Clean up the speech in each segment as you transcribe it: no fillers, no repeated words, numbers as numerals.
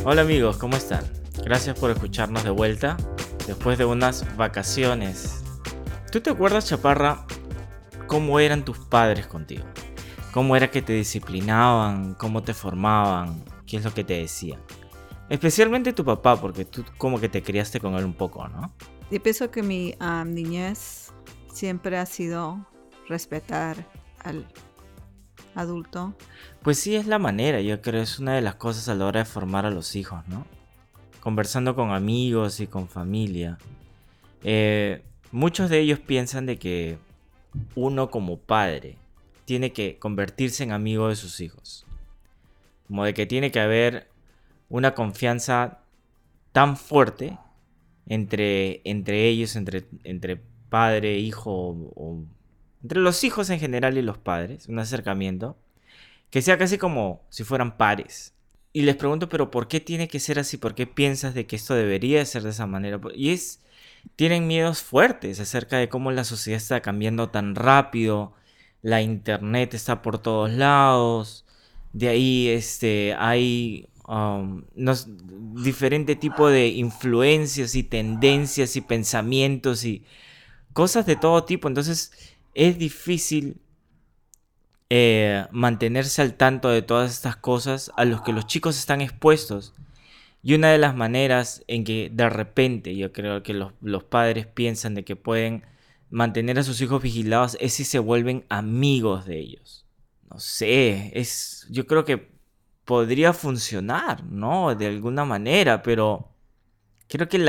Hola amigos, ¿cómo están? Gracias por escucharnos de vuelta después de unas vacaciones. ¿Tú te acuerdas, Chaparra, cómo eran tus padres contigo? ¿Cómo era que te disciplinaban? ¿Cómo te formaban? ¿Qué es lo que te decían? Especialmente tu papá, porque tú como que te criaste con él un poco, ¿no? Yo pienso que mi niñez siempre ha sido respetar al adulto. Pues sí, es la manera, yo creo, es una de las cosas a la hora de formar a los hijos, ¿no? Conversando con amigos y con familia. Muchos de ellos piensan de que uno como padre tiene que convertirse en amigo de sus hijos. Como de que tiene que haber una confianza tan fuerte entre ellos, entre padre, hijo, o entre los hijos en general y los padres, un acercamiento, que sea casi como si fueran pares. Y les pregunto, pero ¿por qué tiene que ser así? ¿Por qué piensas de que esto debería ser de esa manera? Tienen miedos fuertes acerca de cómo la sociedad está cambiando tan rápido, la internet está por todos lados, de ahí hay diferente tipo de influencias y tendencias y pensamientos y cosas de todo tipo. Entonces es difícil mantenerse al tanto de todas estas cosas a los que los chicos están expuestos. Y una de las maneras en que de repente yo creo que los padres piensan de que pueden mantener a sus hijos vigilados es si se vuelven amigos de ellos. No sé, yo creo que podría funcionar, ¿no? De alguna manera, pero creo que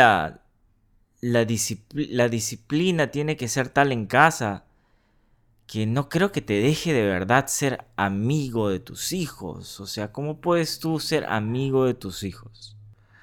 la disciplina tiene que ser tal en casa que no creo que te deje de verdad ser amigo de tus hijos. O sea, ¿cómo puedes tú ser amigo de tus hijos?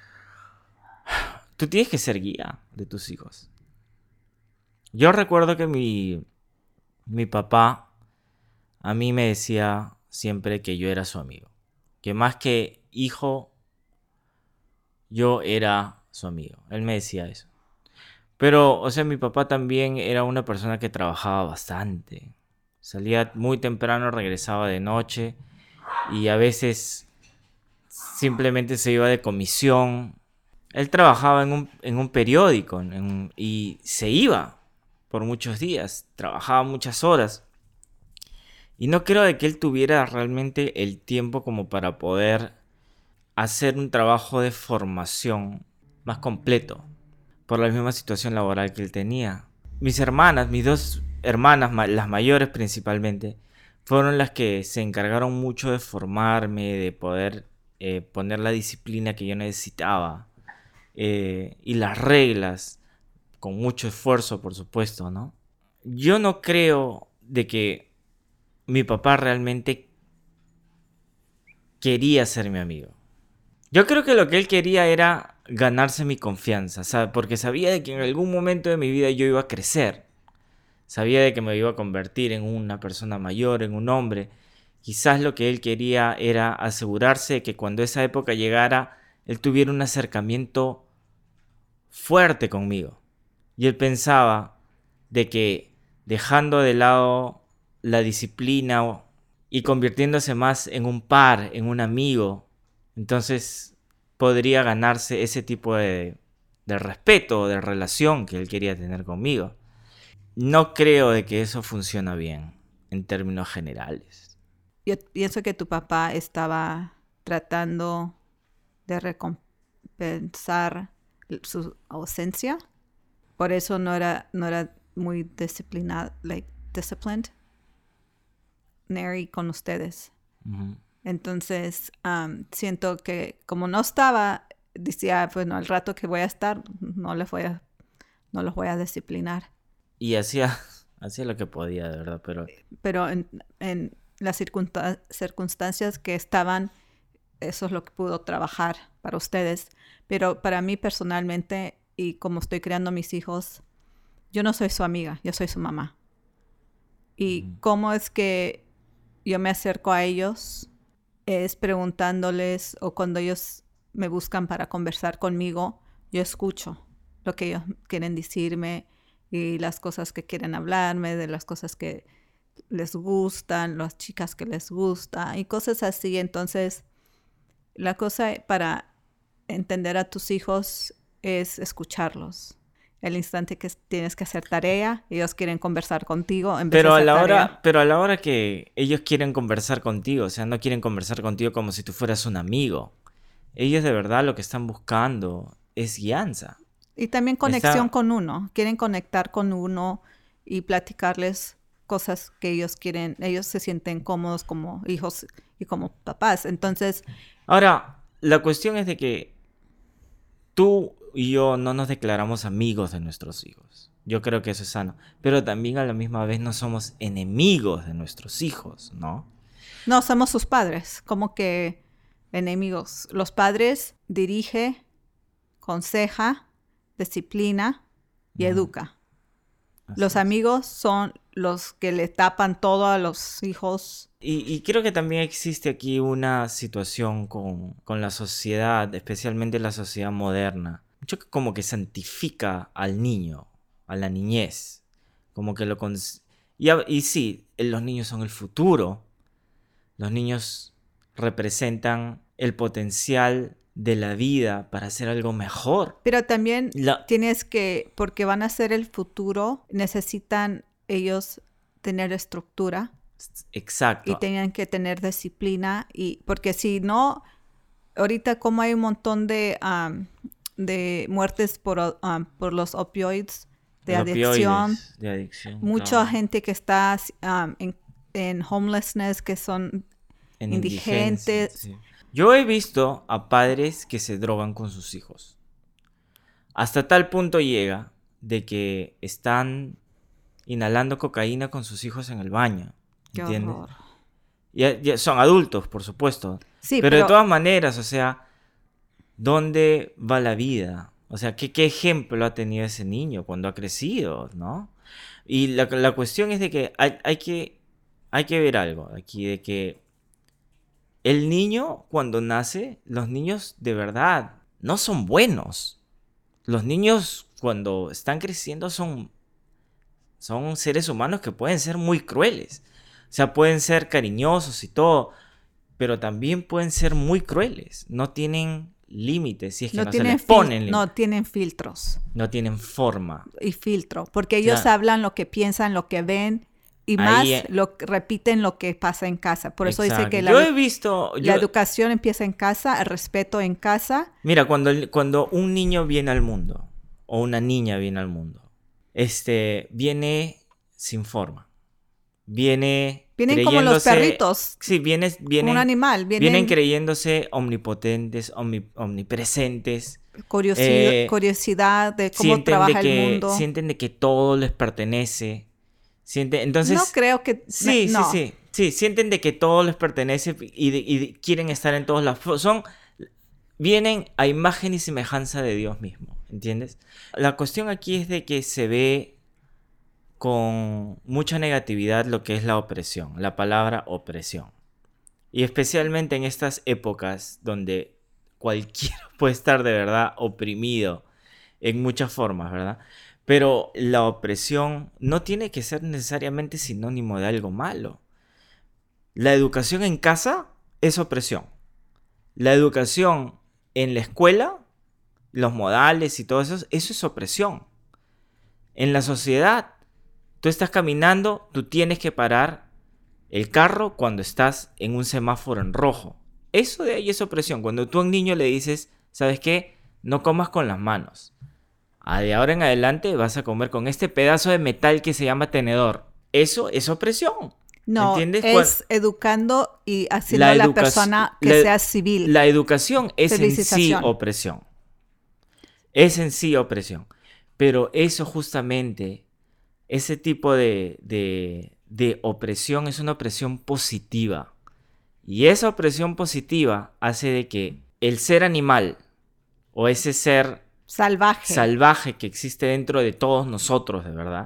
Tú tienes que ser guía de tus hijos. Yo recuerdo que mi papá a mí me decía siempre que yo era su amigo. Que más que hijo, yo era su amigo. Él me decía eso. Pero, o sea, mi papá también era una persona que trabajaba bastante. Salía muy temprano, regresaba de noche y a veces simplemente se iba de comisión. Él trabajaba en un periódico y se iba por muchos días, trabajaba muchas horas. Y no creo de que él tuviera realmente el tiempo como para poder hacer un trabajo de formación más completo por la misma situación laboral que él tenía. Mis hermanas, mis dos hermanas, las mayores principalmente, fueron las que se encargaron mucho de formarme, de poder poner la disciplina que yo necesitaba y las reglas, con mucho esfuerzo, por supuesto, ¿no? Yo no creo de que mi papá realmente quería ser mi amigo. Yo creo que lo que él quería era ganarse mi confianza, ¿sabe? Porque sabía de que en algún momento de mi vida yo iba a crecer. Sabía de que me iba a convertir en una persona mayor, en un hombre. Quizás lo que él quería era asegurarse de que cuando esa época llegara, él tuviera un acercamiento fuerte conmigo. Y él pensaba de que dejando de lado la disciplina y convirtiéndose más en un par, en un amigo, entonces podría ganarse ese tipo de respeto, de relación que él quería tener conmigo. No creo de que eso funciona bien en términos generales. Yo pienso que tu papá estaba tratando de recompensar su ausencia. Por eso no era muy disciplinary con ustedes. Ujú. Entonces, siento que como no estaba, decía, bueno, al rato que voy a estar, no los voy a disciplinar. Y hacía lo que podía, de verdad, pero Pero en las circunstancias que estaban, eso es lo que pudo trabajar para ustedes. Pero para mí personalmente, y como estoy creando a mis hijos, yo no soy su amiga, yo soy su mamá. Y cómo es que yo me acerco a ellos es preguntándoles, o cuando ellos me buscan para conversar conmigo, yo escucho lo que ellos quieren decirme y las cosas que quieren hablarme, de las cosas que les gustan, las chicas que les gusta y cosas así. Entonces, la cosa para entender a tus hijos es escucharlos. El instante que tienes que hacer tarea, ellos quieren conversar contigo en vez de hacer tarea. Pero a la hora que ellos quieren conversar contigo, o sea, no quieren conversar contigo como si tú fueras un amigo. Ellos de verdad lo que están buscando es guianza. Y también conexión con uno. Quieren conectar con uno y platicarles cosas que ellos quieren. Ellos se sienten cómodos como hijos y como papás. Entonces... Ahora, la cuestión es de que tú y yo no nos declaramos amigos de nuestros hijos. Yo creo que eso es sano. Pero también a la misma vez no somos enemigos de nuestros hijos, ¿no? No, somos sus padres. Como que enemigos. Los padres dirige, aconseja, disciplina y educa. Los amigos son los que le tapan todo a los hijos. Y creo que también existe aquí una situación con la sociedad, especialmente la sociedad moderna. Mucho que como que santifica al niño, a la niñez. Como que y sí, los niños son el futuro. Los niños representan el potencial de la vida para hacer algo mejor. Pero también tienes que, porque van a ser el futuro, necesitan ellos tener estructura. Exacto. Y tenían que tener disciplina. Porque si no, ahorita como hay un montón de muertes por los opioides, de adicción. Mucha gente que está en homelessness, que son indigentes. Sí. Yo he visto a padres que se drogan con sus hijos. Hasta tal punto llega de que están inhalando cocaína con sus hijos en el baño. ¿Entiendes? Ya son adultos, por supuesto. Sí, pero de todas maneras, o sea, ¿dónde va la vida? O sea, ¿qué ejemplo ha tenido ese niño cuando ha crecido, ¿no? Y la cuestión es de que hay que ver algo aquí, de que el niño, cuando nace, los niños de verdad no son buenos. Los niños, cuando están creciendo, son seres humanos que pueden ser muy crueles. O sea, pueden ser cariñosos y todo, pero también pueden ser muy crueles. No tienen límites, si es que no se les ponen límites. No tienen filtros. No tienen forma. Y filtro, porque ellos hablan lo que piensan, lo que ven, y más repiten lo que pasa en casa. Por eso dice que la educación empieza en casa, el respeto en casa. Mira, cuando un niño viene al mundo, o una niña viene al mundo, viene sin forma. Vienen como los perritos. Sí, vienen un animal. Vienen creyéndose omnipotentes, omnipresentes. Curiosidad de cómo trabaja el mundo. Sienten de que todo les pertenece. Entonces, no creo que... Sí, sienten de que todo les pertenece y quieren estar en todos lados. Vienen a imagen y semejanza de Dios mismo, ¿entiendes? La cuestión aquí es de que se ve con mucha negatividad lo que es la opresión, la palabra opresión. Y especialmente en estas épocas donde cualquiera puede estar de verdad oprimido en muchas formas, ¿verdad? Pero la opresión no tiene que ser necesariamente sinónimo de algo malo. La educación en casa es opresión. La educación en la escuela, los modales y todo eso es opresión. En la sociedad, tú estás caminando, tú tienes que parar el carro cuando estás en un semáforo en rojo. Eso de ahí es opresión. Cuando tú a un niño le dices, ¿sabes qué? No comas con las manos. De ahora en adelante vas a comer con este pedazo de metal que se llama tenedor. Eso es opresión. No, ¿entiendes? Es educando y haciendo a la persona que sea civil. La educación es en sí opresión. Es en sí opresión. Pero eso justamente, ese tipo de opresión es una opresión positiva. Y esa opresión positiva hace de que el ser animal o ese ser salvaje que existe dentro de todos nosotros, de verdad,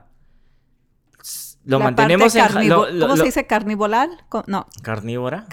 lo mantenemos en... ¿Cómo se dice? ¿Carnivoral? No. ¿Carnívora?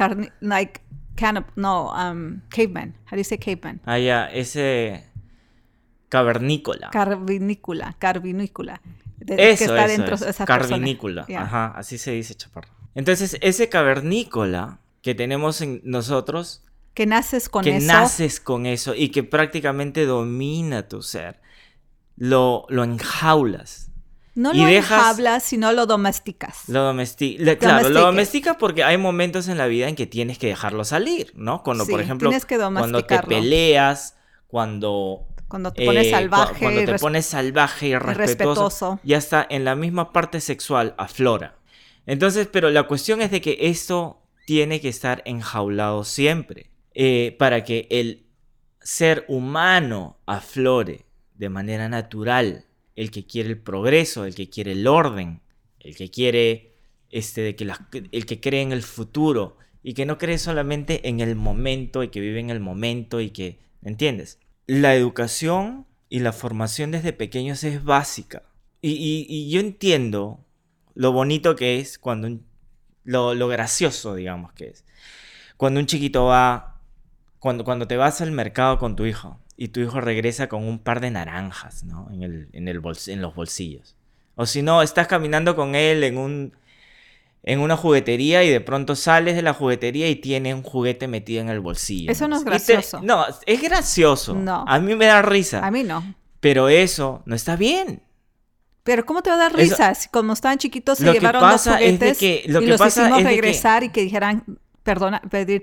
Caveman. How do you say caveman? Ese... Cavernícola. Carvinícola. Que está dentro de esa carvinícola. Yeah. Así se dice, chaparro. Entonces, ese cavernícola que tenemos en nosotros Que naces con que eso. naces con eso y que prácticamente domina tu ser. Lo enjaulas. No Y lo dejas... enjablas, sino lo domesticas. Claro, lo domesticas porque hay momentos en la vida en que tienes que dejarlo salir, ¿no? Cuando, por Sí, ejemplo, tienes que cuando te domesticarlo. peleas, cuando, Cuando te pones salvaje cuando te pones salvaje y respetuoso, irrespetuoso. ya está en la misma parte sexual, aflora. Entonces, pero la cuestión es de que esto tiene que estar enjaulado siempre, para que el ser humano aflore de manera natural, el que quiere el progreso, el que quiere el orden, el que quiere el que cree en el futuro y que no cree solamente en el momento y que vive en el momento y que, ¿entiendes? La educación y la formación desde pequeños es básica y yo entiendo lo bonito que es lo gracioso, digamos, que es cuando un chiquito va, cuando te vas al mercado con tu hijo y tu hijo regresa con un par de naranjas, ¿no? En los bolsillos. O si no, estás caminando con él en una juguetería y de pronto sales de la juguetería y tiene un juguete metido en el bolsillo. Eso no es Y gracioso. no, es gracioso. No. A mí me da risa. A mí no. Pero eso no está bien. Pero ¿cómo te va a dar Eso, risa? Si como estaban chiquitos se lo que llevaron los pasa es de juguetes que, lo y que los pasa hicimos es de regresar y que dijeran, perdona,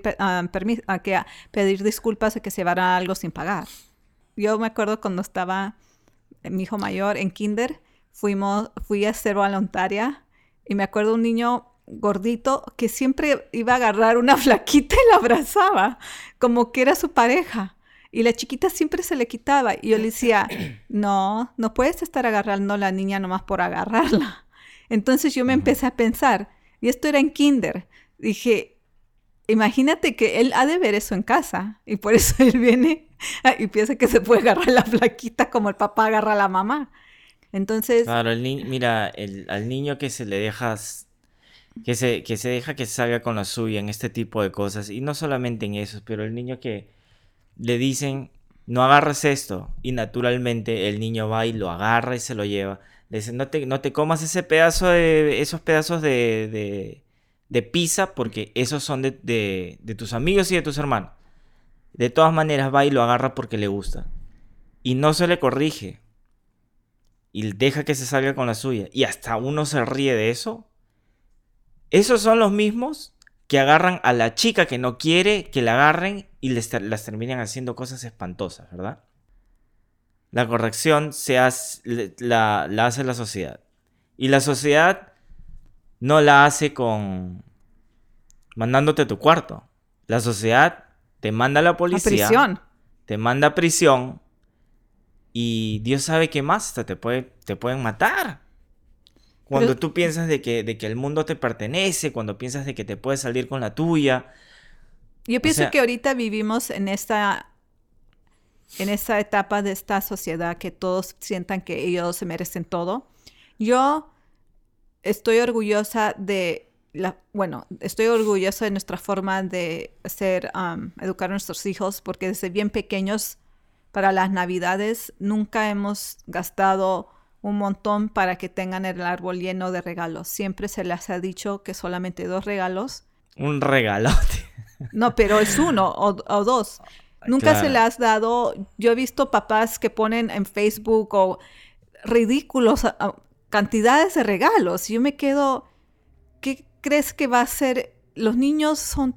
pedir disculpas o que se llevaran algo sin pagar. Yo me acuerdo cuando estaba mi hijo mayor en kinder, fui a ser voluntaria y me acuerdo un niño gordito que siempre iba a agarrar una flaquita y la abrazaba, como que era su pareja. Y la chiquita siempre se le quitaba. Y yo le decía, no puedes estar agarrando a la niña nomás por agarrarla. Entonces yo me empecé a pensar, y esto era en kinder. Dije, imagínate que él ha de ver eso en casa. Y por eso él viene y piensa que se puede agarrar la flaquita como el papá agarra a la mamá. Entonces... Claro, mira, al niño que se le dejas... Que se deja que salga con la suya en este tipo de cosas. Y no solamente en eso, pero el niño que le dicen, no agarres esto. Y naturalmente el niño va y lo agarra y se lo lleva. Le dicen, no te comas esos pedazos de pizza porque esos son de tus amigos y de tus hermanos. De todas maneras va y lo agarra porque le gusta. Y no se le corrige. Y deja que se salga con la suya. Y hasta uno se ríe de eso. Esos son los mismos que agarran a la chica que no quiere que la agarren y las terminan haciendo cosas espantosas, ¿verdad? La corrección la hace la sociedad. Y la sociedad no la hace mandándote a tu cuarto. La sociedad te manda a la policía. A prisión. Te manda a prisión. Y Dios sabe qué más. Hasta te pueden matar. Cuando tú piensas de que el mundo te pertenece, cuando piensas de que te puedes salir con la tuya. Yo pienso que ahorita vivimos en esta etapa de esta sociedad que todos sientan que ellos se merecen todo. Yo estoy orgullosa estoy orgullosa de nuestra forma de educar a nuestros hijos, porque desde bien pequeños, para las Navidades, nunca hemos gastado un montón para que tengan el árbol lleno de regalos. Siempre se les ha dicho que solamente 2 regalos. Un regalote. No, pero es 1 o 2. Nunca se le has dado. Yo he visto papás que ponen en Facebook o ridículos cantidades de regalos. Y yo me quedo, ¿qué crees que va a ser? Los niños son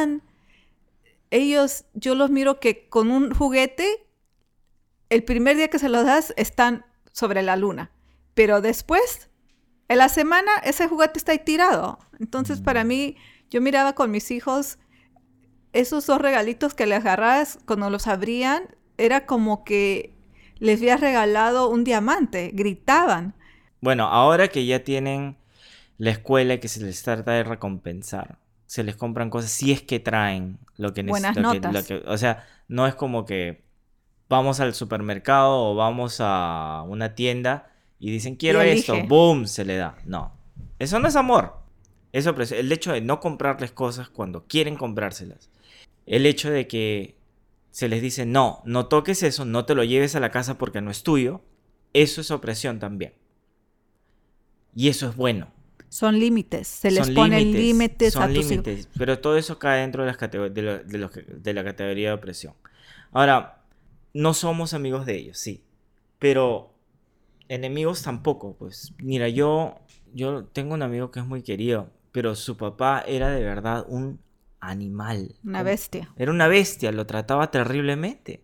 yo los miro que con un juguete, el primer día que se los das, están sobre la luna. Pero después, en la semana, ese juguete está ahí tirado. Entonces, para mí, yo miraba con mis hijos esos 2 regalitos que les agarrabas cuando los abrían, era como que les habías regalado un diamante. Gritaban. Bueno, ahora que ya tienen la escuela y que se les trata de recompensar, se les compran cosas si es que traen lo que necesitan. Buenas notas. O sea, no es como que vamos al supermercado o vamos a una tienda y dicen quiero esto, ¡boom! Se le da. No, eso no es amor. El hecho de no comprarles cosas cuando quieren comprárselas. El hecho de que se les dice no toques eso, no te lo lleves a la casa porque no es tuyo. Eso es opresión también. Y eso es bueno. Son límites, se les ponen límites a tus hijos. Pero todo eso cae dentro de, de la categoría de opresión. Ahora, no somos amigos de ellos, sí, pero enemigos tampoco, pues. Mira, yo tengo un amigo que es muy querido, pero su papá era de verdad un animal. Una bestia. Era una bestia, lo trataba terriblemente.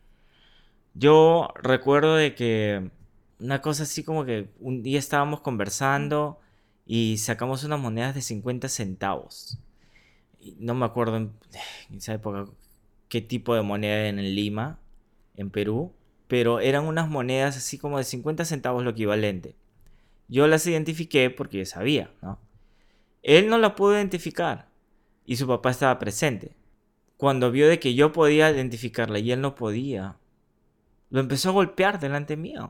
Yo recuerdo de que una cosa así como que un día estábamos conversando y sacamos unas monedas de 50 centavos. Y no me acuerdo en esa época qué tipo de moneda era en Lima, en Perú, pero eran unas monedas así como de 50 centavos lo equivalente. Yo las identifiqué porque yo sabía, ¿no? Él no la pudo identificar y su papá estaba presente. Cuando vio de que yo podía identificarla y él no podía, lo empezó a golpear delante mío.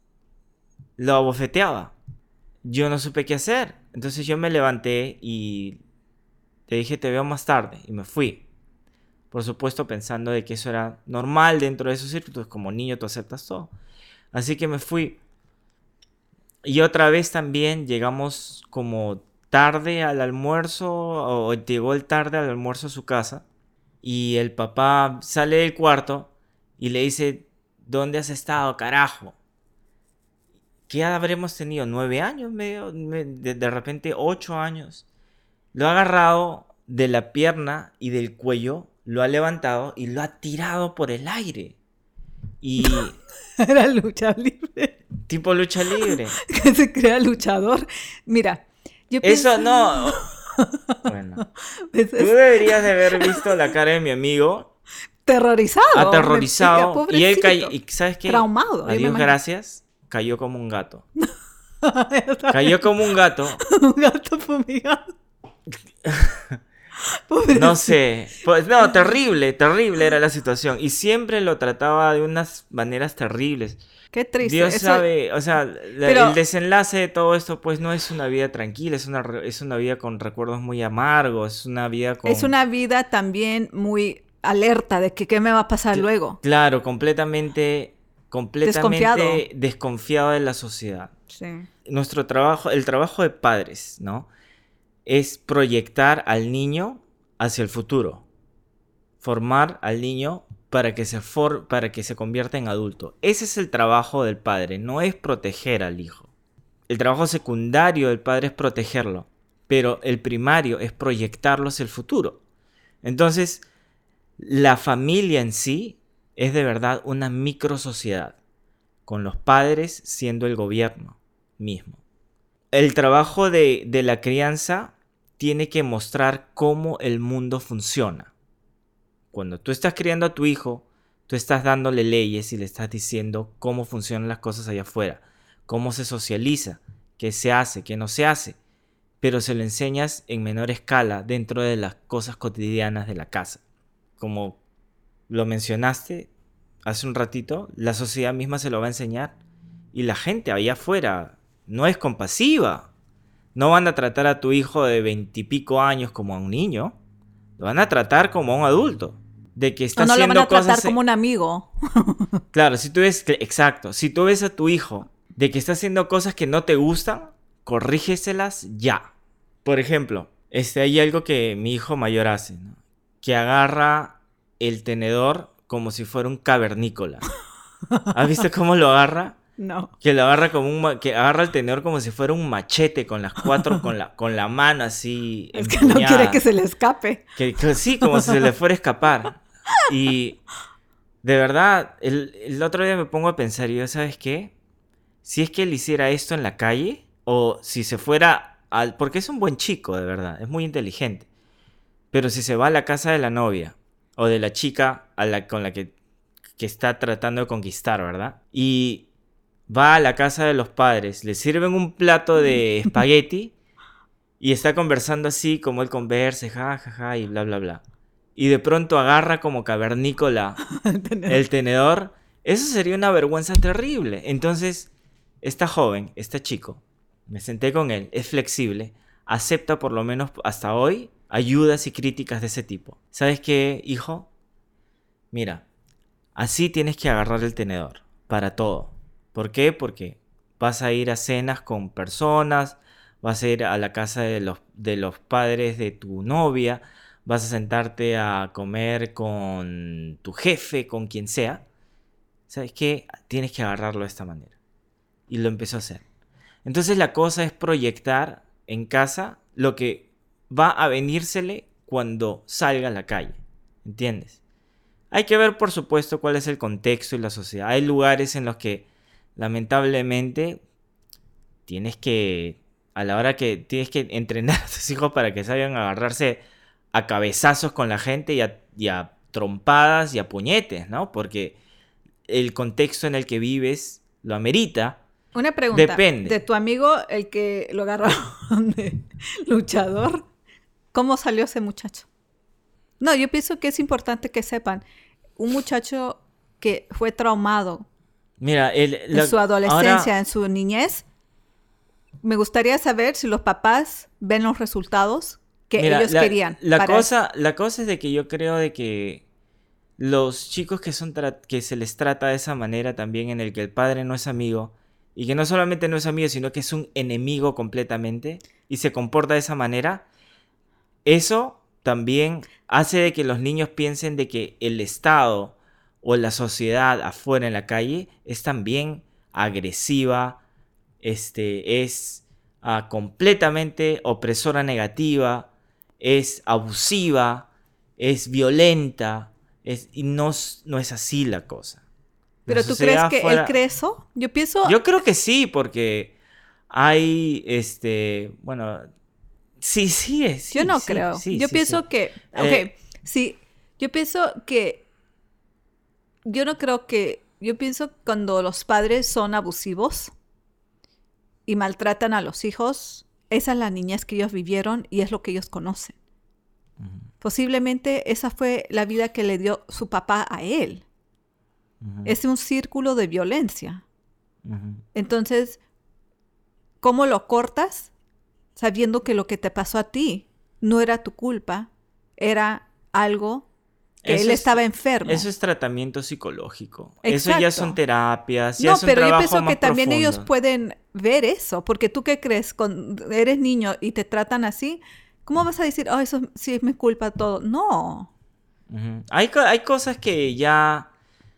Lo abofeteaba. Yo no supe qué hacer. Entonces yo me levanté y le dije, te veo más tarde. Y me fui. Por supuesto pensando de que eso era normal dentro de esos círculos. Como niño tú aceptas todo. Así que me fui. Y otra vez también llegamos como tarde al almuerzo. O llegó el tarde al almuerzo a su casa. Y el papá sale del cuarto y le dice, ¿dónde has estado, carajo? ¿Qué edad habremos tenido? 9 años, de repente 8 años. Lo ha agarrado de la pierna y del cuello, lo ha levantado y lo ha tirado por el aire. Y Era lucha libre. tipo lucha libre. Que se crea luchador. Mira, yo pienso... Eso no. Bueno. Tú deberías de haber visto la cara de mi amigo. Terrorizado. Aterrorizado. Y él cayó. ¿Y sabes qué? Traumado. Adiós, gracias. Cayó como un gato. Cayó como un gato. Un gato fumigado. No sé. Pues, no, terrible era la situación. Y siempre lo trataba de unas maneras terribles. Qué triste. Dios sabe, o sea, el desenlace de todo esto, pues no es una vida tranquila, es una vida con recuerdos muy amargos, es una vida con... Es una vida también muy alerta de que qué me va a pasar luego. Claro, completamente desconfiado de la sociedad. Sí. Nuestro trabajo, el trabajo de padres, ¿no? Es proyectar al niño hacia el futuro. Formar al niño para que se convierta en adulto. Ese es el trabajo del padre, no es proteger al hijo. El trabajo secundario del padre es protegerlo, pero el primario es proyectarlo hacia el futuro. Entonces, la familia en sí es de verdad una microsociedad, con los padres siendo el gobierno mismo. El trabajo de la crianza tiene que mostrar cómo el mundo funciona. Cuando tú estás criando a tu hijo, tú estás dándole leyes y le estás diciendo cómo funcionan las cosas allá afuera, cómo se socializa, qué se hace, qué no se hace, pero se lo enseñas en menor escala dentro de las cosas cotidianas de la casa. Como lo mencionaste hace un ratito, la sociedad misma se lo va a enseñar y la gente allá afuera no es compasiva. No van a tratar a tu hijo de 20 y pico años como a un niño. Lo van a tratar como a un adulto. De que está haciendo cosas... No lo van a tratar como un amigo. Claro, exacto. Si tú ves a tu hijo de que está haciendo cosas que no te gustan, corrígeselas ya. Por ejemplo, hay algo que mi hijo mayor hace, ¿no? Que agarra el tenedor como si fuera un cavernícola. ¿Has visto cómo lo agarra? No. Que lo agarra que agarra el tenedor como si fuera un machete con las cuatro, con la mano así es empuñada. Que no quiere que se le escape. Sí, como si se le fuera a escapar. Y de verdad, el otro día me pongo a pensar, y yo, ¿sabes qué? Si es que él hiciera esto en la calle, o si se fuera porque es un buen chico, de verdad, es muy inteligente. Pero si se va a la casa de la novia, o de la chica con la que está tratando de conquistar, ¿verdad? Y va a la casa de los padres, le sirven un plato de espagueti y está conversando así como él conversa, ja, y bla, bla, bla. Y de pronto agarra como cavernícola el tenedor. Eso sería una vergüenza terrible. Entonces, este chico, me senté con él, es flexible, acepta por lo menos hasta hoy ayudas y críticas de ese tipo. ¿Sabes qué, hijo? Mira, así tienes que agarrar el tenedor para todo. ¿Por qué? Porque vas a ir a cenas con personas, vas a ir a la casa de los padres de tu novia, vas a sentarte a comer con tu jefe, con quien sea. ¿Sabes qué? Tienes que agarrarlo de esta manera. Y lo empezó a hacer. Entonces la cosa es proyectar en casa lo que va a venírsele cuando salga a la calle. ¿Entiendes? Hay que ver, por supuesto, cuál es el contexto y la sociedad. Hay lugares en los que, lamentablemente, a la hora que tienes que entrenar a tus hijos para que salgan a agarrarse a cabezazos con la gente y a trompadas y a puñetes, ¿no? Porque el contexto en el que vives lo amerita. Una pregunta. Depende. De tu amigo, el que lo agarraron de luchador, ¿cómo salió ese muchacho? No, yo pienso que es importante que sepan. Un muchacho que fue traumado Mira, en su adolescencia, en su niñez, me gustaría saber si los papás ven los resultados que ellos querían. La cosa es de que yo creo de que los chicos que se les trata de esa manera también, en el que el padre no es amigo, y que no solamente no es amigo, sino que es un enemigo completamente, y se comporta de esa manera, eso también hace de que los niños piensen de que el Estado o la sociedad afuera en la calle es también agresiva, es completamente opresora negativa, es abusiva, es violenta, y no es así la cosa. ¿Pero tú crees que él cree eso? Yo creo que sí, porque hay, bueno, sí es. Yo no creo. Yo pienso que, yo pienso que, yo no creo que, yo pienso cuando los padres son abusivos y maltratan a los hijos, esa es la niñez que ellos vivieron y es lo que ellos conocen. Uh-huh. Posiblemente esa fue la vida que le dio su papá a él. Uh-huh. Es un círculo de violencia. Uh-huh. Entonces, ¿cómo lo cortas? Sabiendo que lo que te pasó a ti no era tu culpa, era algo que él estaba enfermo. Eso es tratamiento psicológico. Exacto. Eso ya son terapias, ya no, es un pero trabajo yo pienso más que también profundo. ellos pueden ver eso, porque tú qué crees, cuando eres niño y te tratan así, ¿cómo vas a decir, eso sí es mi culpa todo? No. Uh-huh. Hay cosas que ya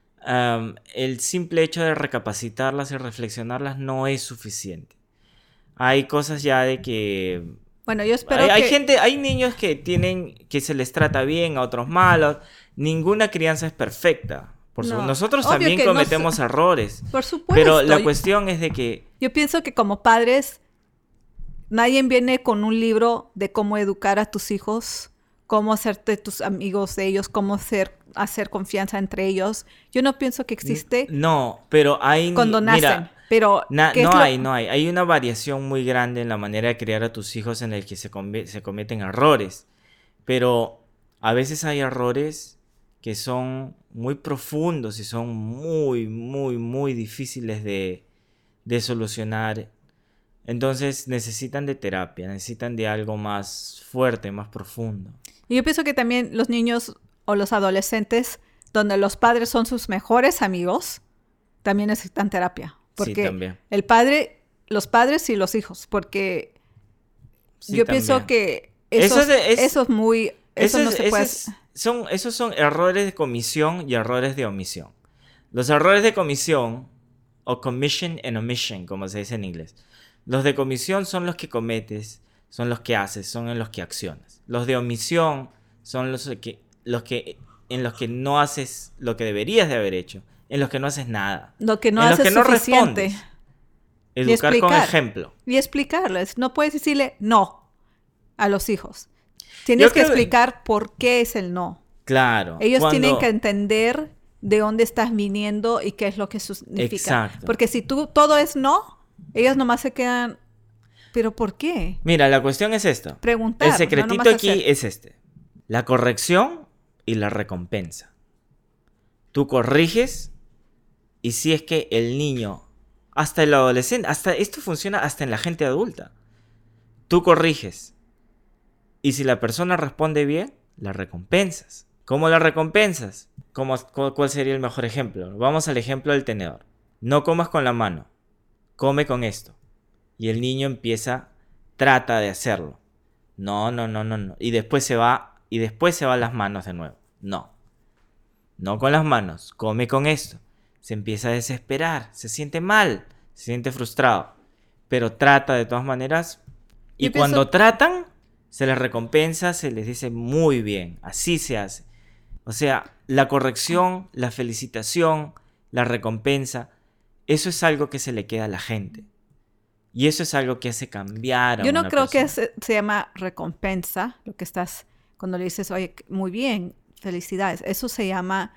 el simple hecho de recapacitarlas y reflexionarlas no es suficiente. Hay cosas ya de que... Bueno, yo espero hay niños que se les trata bien, a otros malos. Ninguna crianza es perfecta. Nosotros también cometemos errores. Por supuesto. Pero la cuestión es de que... Yo pienso que como padres, nadie viene con un libro de cómo educar a tus hijos, cómo hacerte tus amigos de ellos, cómo hacer confianza entre ellos. Yo no pienso que existe... No, pero hay... Cuando nacen. Mira, pero no hay. Hay una variación muy grande en la manera de criar a tus hijos en el que se cometen errores. Pero a veces hay errores que son muy profundos y son muy, muy, muy difíciles de solucionar. Entonces necesitan de terapia, necesitan de algo más fuerte, más profundo. Y yo pienso que también los niños o los adolescentes, donde los padres son sus mejores amigos, también necesitan terapia. Porque sí, también. Los padres y los hijos, porque sí, yo también pienso que eso es muy... Esos son errores de comisión y errores de omisión. Los errores de comisión, o commission and omission, como se dice en inglés. Los de comisión son los que cometes, son los que haces, son en los que accionas. Los de omisión son en los que no haces lo que deberías de haber hecho, en los que no haces nada, lo que no haces suficiente. Respondes. Educar con ejemplo. Y explicarles. No puedes decirle no a los hijos. Tienes que explicar por qué es el no. Claro. Ellos tienen que entender de dónde estás viniendo y qué es lo que significa. Exacto. Porque si todo es no, ellos nomás se quedan, ¿pero por qué? Mira, la cuestión es esta. Preguntar. El secretito aquí es este. La corrección y la recompensa. Tú corriges y si es que el niño, hasta el adolescente, esto funciona hasta en la gente adulta. Tú corriges y si la persona responde bien, la recompensas. ¿Cómo la recompensas? ¿Cuál sería el mejor ejemplo? Vamos al ejemplo del tenedor. No comas con la mano, come con esto. Y el niño empieza trata de hacerlo. No, no, no, no, no. Y después se va a las manos de nuevo. No. No con las manos. Come con esto. Se empieza a desesperar. Se siente mal. Se siente frustrado. Pero trata de todas maneras. Y Yo cuando pienso, tratan, se les recompensa, se les dice muy bien. Así se hace. O sea, la corrección, la felicitación, la recompensa, eso es algo que se le queda a la gente. Y eso es algo que hace cambiar a yo no una creo que persona. se llama recompensa, lo que estás, cuando le dices, oye, muy bien, felicidades. Eso se llama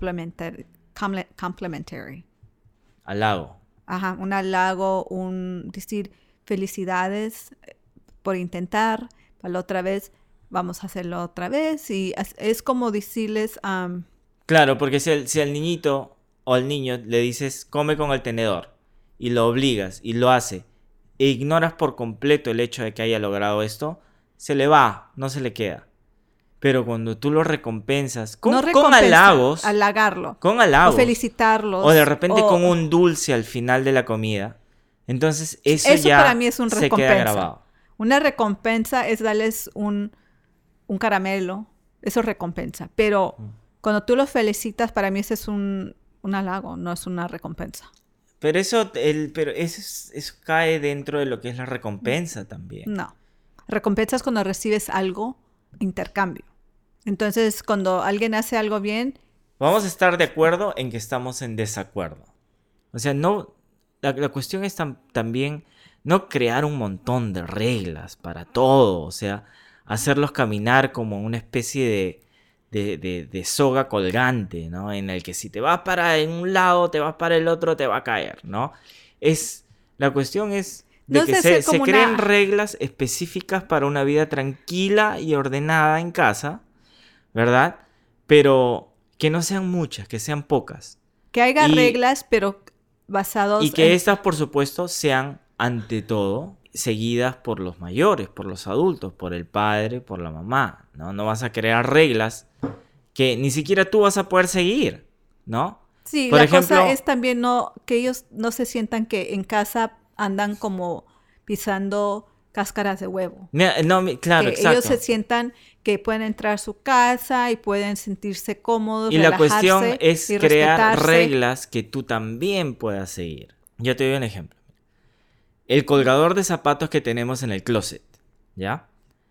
complementary. Halago. Ajá, un halago, un decir felicidades por intentar, para la otra vez vamos a hacerlo otra vez. Y es como decirles, Claro, porque si al niñito o al niño le dices come con el tenedor y lo obligas y lo hace e ignoras por completo el hecho de que haya logrado esto, se le va, no se le queda. Pero cuando tú lo recompensas no con recompensa, halagos, halagarlo con o halagos, o de felicitarlos. repente con un dulce al final de la comida, entonces eso Eso para mí ya es una se queda recompensa. grabado. Una recompensa es darles un caramelo, eso es recompensa. Pero cuando tú los felicitas, para mí ese es un halago, no es una recompensa. Pero eso cae dentro de lo que es la recompensa también. No. Recompensa es cuando recibes algo, intercambio. Entonces, cuando alguien hace algo bien, Vamos a estar de acuerdo en que estamos en desacuerdo. O sea, no, la cuestión es también no crear un montón de reglas para todo. O sea, hacerlos caminar como una especie de soga colgante, ¿no? En el que si te vas para en un lado, te vas para el otro, te va a caer, ¿no? La cuestión es no de es que de ser se como creen una... reglas específicas para una vida tranquila y ordenada en casa, ¿verdad? Pero que no sean muchas, que sean pocas. Que haya Y, reglas, pero y basados que en... estas, por supuesto, sean, ante todo, seguidas por los mayores, por los adultos, por el padre, por la mamá, ¿no? No vas a crear reglas que ni siquiera tú vas a poder seguir, ¿no? Sí, Por la cosa ejemplo, es también no que ellos no se sientan que en casa andan como pisando cáscaras de huevo. no, claro, Que ellos se exacto. sientan que pueden entrar a su casa y pueden sentirse cómodos, Y la cuestión relajarse es y crear respetarse. reglas que tú también puedas seguir. Yo te doy un ejemplo. El colgador de zapatos que tenemos en el closet, ¿ya?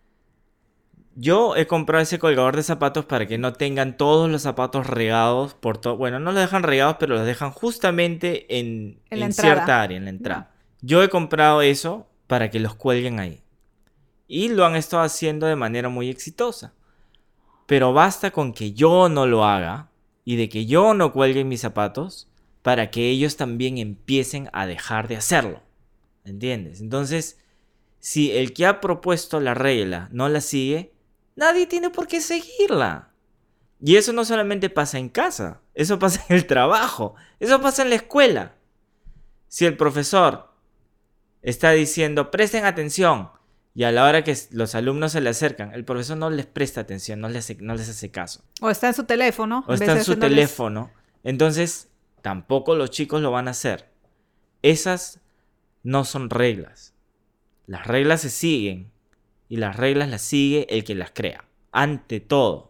Yo he comprado ese colgador de zapatos para que no tengan todos los zapatos regados por todo. Bueno, no los dejan regados, pero los dejan justamente En la en cierta entrada. área, en la Ya. entrada. Yo he comprado eso para que los cuelguen ahí. Y lo han estado haciendo de manera muy exitosa. Pero basta con que yo no lo haga y de que yo no cuelgue mis zapatos para que ellos también empiecen a dejar de hacerlo. ¿Entiendes? Entonces, si el que ha propuesto la regla no la sigue, nadie tiene por qué seguirla. Y eso no solamente pasa en casa, eso pasa en el trabajo, eso pasa en la escuela. Si el profesor está diciendo presten atención y a la hora que los alumnos se le acercan, el profesor no les presta atención, no les hace caso. O está en su teléfono, O en vez está de en su haciéndoles... teléfono, entonces tampoco los chicos lo van a hacer. Esas no son reglas. Las reglas se siguen y las reglas las sigue el que las crea. Ante todo.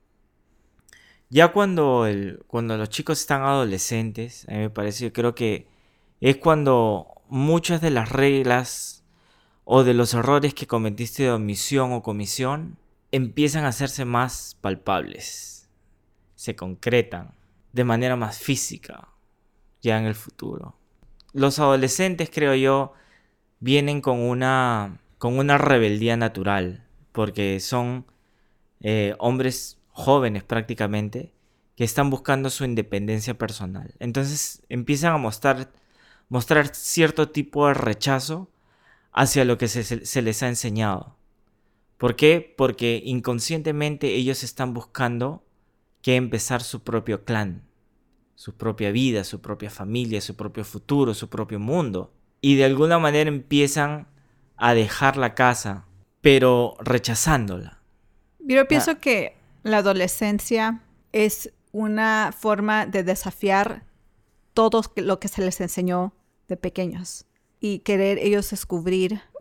Ya cuando los chicos están adolescentes, a mí me parece, yo creo que es cuando muchas de las reglas o de los errores que cometiste de omisión o comisión empiezan a hacerse más palpables, se concretan de manera más física ya en el futuro. Los adolescentes, creo yo, vienen con una rebeldía natural, porque son hombres jóvenes prácticamente que están buscando su independencia personal. Entonces empiezan a mostrar cierto tipo de rechazo hacia lo que se les ha enseñado. ¿Por qué? Porque inconscientemente ellos están buscando que empezar su propio clan, su propia vida, su propia familia, su propio futuro, su propio mundo. Y de alguna manera empiezan a dejar la casa, pero rechazándola. Yo Ah, pienso que la adolescencia es una forma de desafiar todo lo que se les enseñó de pequeños y querer ellos descubrir o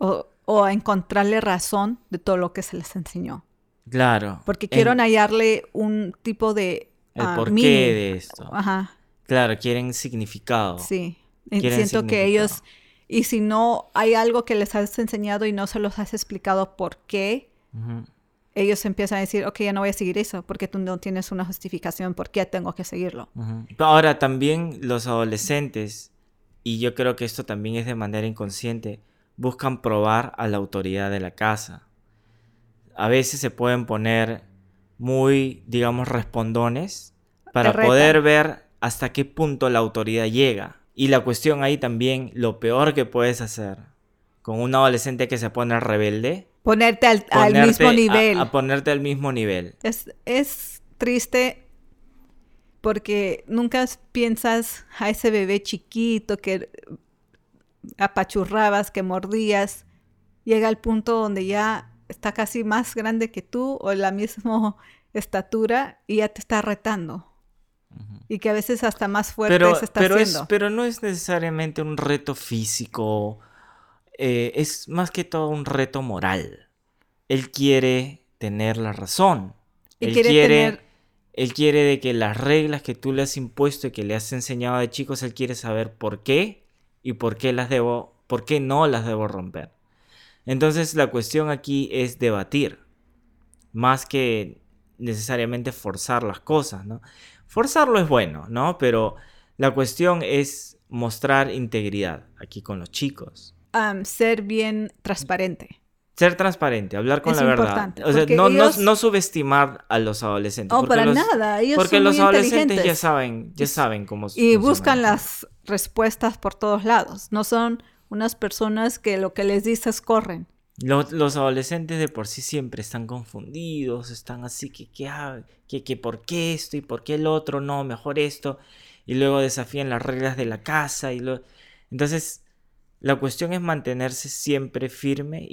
o a encontrarle razón de todo lo que se les enseñó. Claro. Porque quieren hallarle un tipo de El porqué meaning. de esto. Ajá, Claro, quieren significado. sí. Quieren Siento que significado. ellos, y si no hay algo que les has enseñado y no se los has explicado por qué, Ujú. ellos empiezan a decir, ok, ya no voy a seguir eso, porque tú no tienes una justificación por qué tengo que seguirlo. Ujú. Ahora, también los adolescentes, y yo creo que esto también es de manera inconsciente, buscan probar a la autoridad de la casa. A veces se pueden poner muy, digamos, respondones Te para poder retan. ver hasta qué punto la autoridad llega. Y la cuestión ahí también, lo peor que puedes hacer con un adolescente que se pone rebelde, Ponerte al mismo a nivel. ponerte al mismo nivel. Es triste porque nunca piensas a ese bebé chiquito que apachurrabas, que mordías. Llega al punto donde ya está casi más grande que tú o la misma estatura y ya te está retando. Y que a veces hasta más fuerte se está haciendo. Pero no es necesariamente un reto físico, es más que todo un reto moral. Él quiere tener la razón. Y Él quiere quiere, tener, él quiere de que las reglas que tú le has impuesto y que le has enseñado de chicos, él quiere saber por qué y por qué no las debo romper. Entonces la cuestión aquí es debatir, más que necesariamente forzar las cosas, ¿no? Forzarlo es bueno, ¿no? Pero la cuestión es mostrar integridad aquí con los chicos. ser bien transparente. Ser transparente, hablar con Es la verdad. importante. O sea, Porque ellos, no subestimar a los adolescentes. oh, para nada, ellos Porque son los muy adolescentes inteligentes. ya saben cómo Y funciona buscan la cosa. las respuestas por todos lados. No son unas personas que lo que les dices corren. Los adolescentes de por sí siempre están confundidos, están así que por qué esto y por qué el otro, no, mejor esto, y luego desafían las reglas de la casa. Entonces, la cuestión es mantenerse siempre firme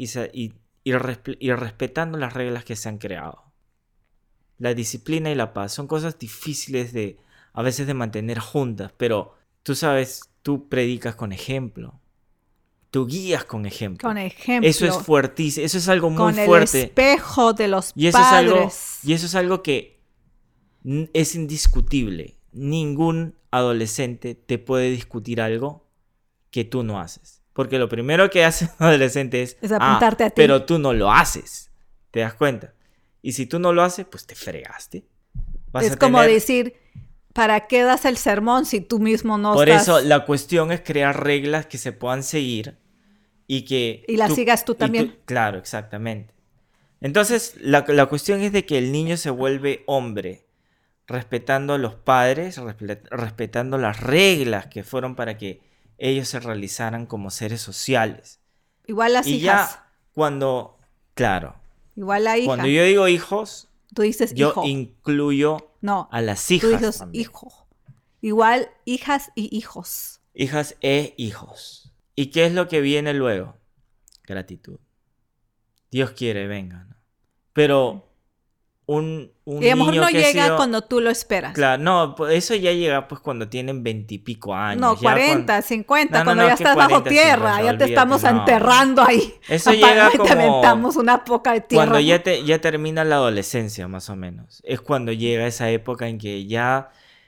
y respetando las reglas que se han creado. La disciplina y la paz son cosas difíciles a veces de mantener juntas, pero tú sabes, tú predicas con ejemplo. Tú guías con ejemplo. Con Eso es ejemplo. fuertísimo, eso es algo muy Con el fuerte. espejo de los Y padres. eso es algo que es indiscutible. Ningún adolescente te puede discutir algo que tú no haces. Porque lo primero que hace un adolescente Es apuntarte a ti. pero tú no lo haces. ¿Te das cuenta? Y si tú no lo haces, pues te fregaste. Es como decir, ¿para qué das el sermón si tú mismo no Por estás? eso la cuestión es crear reglas que se puedan seguir y que... Y las sigas tú también. Claro, exactamente. Entonces, la cuestión es de que el niño se vuelve hombre, respetando a los padres, respetando las reglas que fueron para que ellos se realizaran como seres sociales. Igual las Y hijas. ya cuando, claro, Igual la hija. cuando yo digo hijos, Tú dices yo hijo. incluyo No. a las Tú hijas dices también. hijo. Igual hijas y hijos. Hijas e hijos. ¿Y qué es lo que viene luego? Gratitud. Dios quiere, venga, ¿no? Pero un Y a lo mejor niño no que ha llega sido... cuando tú lo esperas. Claro, no, pues eso ya llega pues cuando tienen 20 y pico años. No, ya 40, 50, No, cuando no, ya que estás bajo 40, tierra, 50, ya te olvídate, estamos no. enterrando ahí. Eso llega Te como aventamos una poca de tierra. cuando ¿no? ya termina la adolescencia, más o menos. Es cuando llega esa época en que ya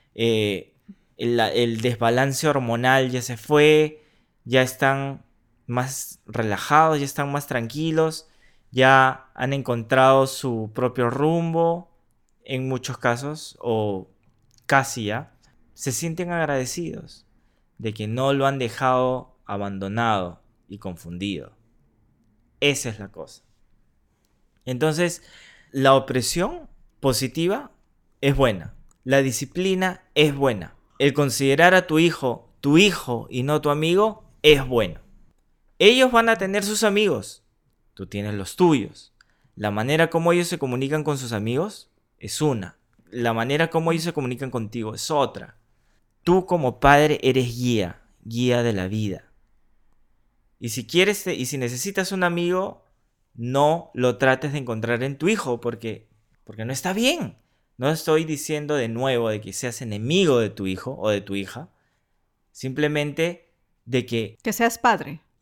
el desbalance hormonal ya se fue, ya están más relajados, ya están más tranquilos, ya han encontrado su propio rumbo, en muchos casos, o casi ya, se sienten agradecidos de que no lo han dejado abandonado y confundido. Esa es la cosa. Entonces, la opresión positiva es buena. La disciplina es buena. El considerar a tu hijo y no tu amigo es bueno. Ellos van a tener sus amigos. Tú tienes los tuyos. La manera como ellos se comunican con sus amigos es una. La manera como ellos se comunican contigo es otra. Tú como padre eres guía de la vida. Y si quieres y si necesitas un amigo, no lo trates de encontrar en tu hijo porque no está bien. No estoy diciendo de nuevo de que seas enemigo de tu hijo o de tu hija. Simplemente de que Que seas padre.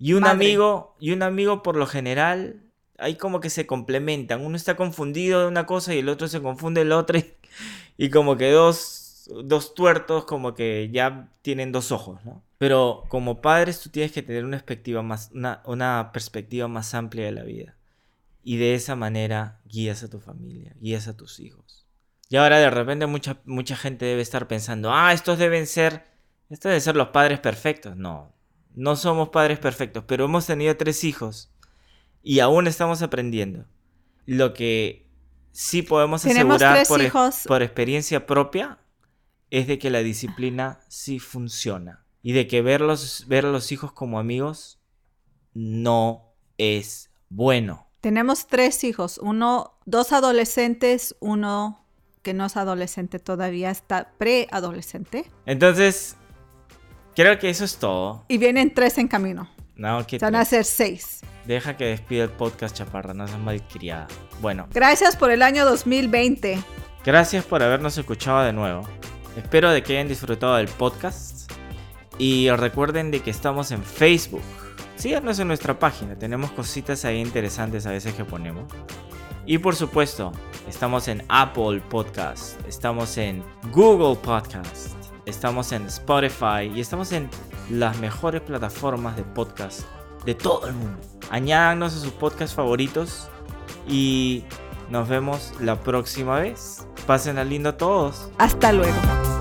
Y un madre. amigo por lo general, ahí como que se complementan. Uno está confundido de una cosa y el otro se confunde de la otra. Y como que dos tuertos como que ya tienen dos ojos, ¿no? Pero como padres tú tienes que tener una perspectiva más amplia de la vida. Y de esa manera guías a tu familia, guías a tus hijos. Y ahora de repente mucha gente debe estar pensando, estos deben ser los padres perfectos. No, no somos padres perfectos, pero hemos tenido 3 hijos y aún estamos aprendiendo. Lo que sí podemos Tenemos asegurar 3 hijos. por experiencia propia es de que la disciplina sí funciona. Y de que ver a los hijos como amigos no es bueno. Tenemos 3 hijos, 2 adolescentes, uno que no es adolescente todavía, está preadolescente. Entonces, creo que eso es todo. Y vienen 3 en camino. No, que Van a ser 6. Deja que despida el podcast, chaparra, no seas malcriada. Bueno, Gracias por el año 2020. gracias por habernos escuchado de nuevo. Espero de que hayan disfrutado del podcast. Y recuerden de que estamos en Facebook. Síganos en nuestra página, tenemos cositas ahí interesantes a veces que ponemos. Y por supuesto, estamos en Apple Podcast, estamos en Google Podcast, estamos en Spotify y estamos en las mejores plataformas de podcast de todo el mundo. Añádanos a sus podcasts favoritos y nos vemos la próxima vez. Pásenla lindo a todos. Hasta luego.